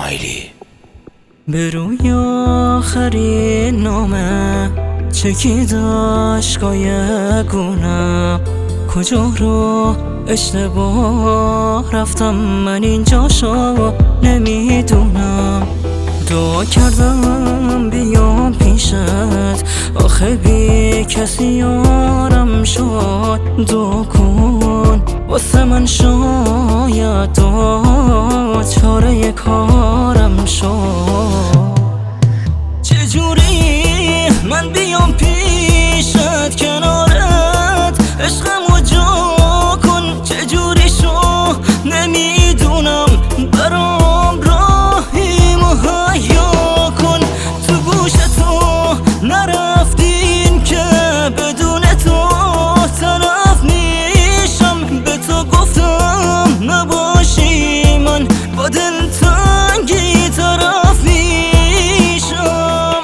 اسماعیلی. به روی آخرین نامه چکی داشتگاه گونم، کجا رو اشتباه رفتم من اینجاشو نمیدونم. دعا کردم بیام پیشت، آخه بی کسی یارم شد. دعا کن واسه من، شاید دعا چاره کارم شد. چجوری من بیام پیشت کنارت عشقمو جا کن، چجوری شو نمیدونم، برام راهی مهیا کن. تو گوش تو نرفتین که بدون تو طرف میشم، به تو گفتم نباشی من با دلتنگی طرف میشم.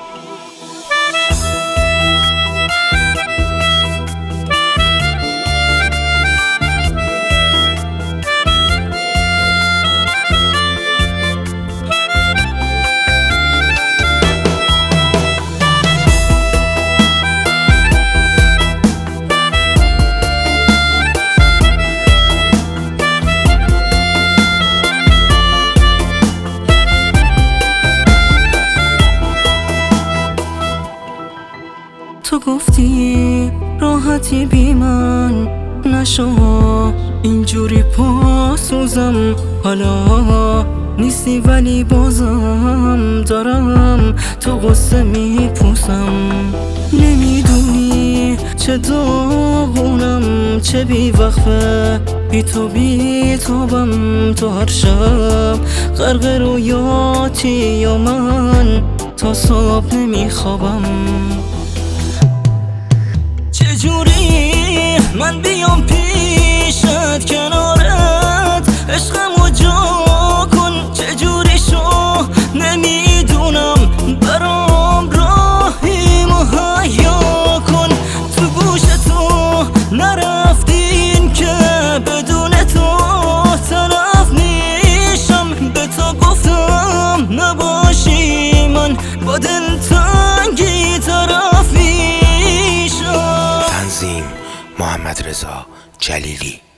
تو گفتی راحتی بی من نشو، اینجوری پاسوزم حالا نیستی ولی بازم دارم تو قصه میپوسم. نمیدونی چه داغونم، چه بی وقفه بی تو بی تابم. تو هر شب غرق رویاتی یا من تا صبح نمیخوابم. چجوری من بیام پیشت کنارت عشقمو جا کن، چجوری شو نمیدونم، برام راهی مهیا کن. تو گوش تو نرفتین که بدون تو طرف میشم، به تو گفتم نباشی من با دلتنگی طرف میشم. تنظیم محمد رضا جلیلی.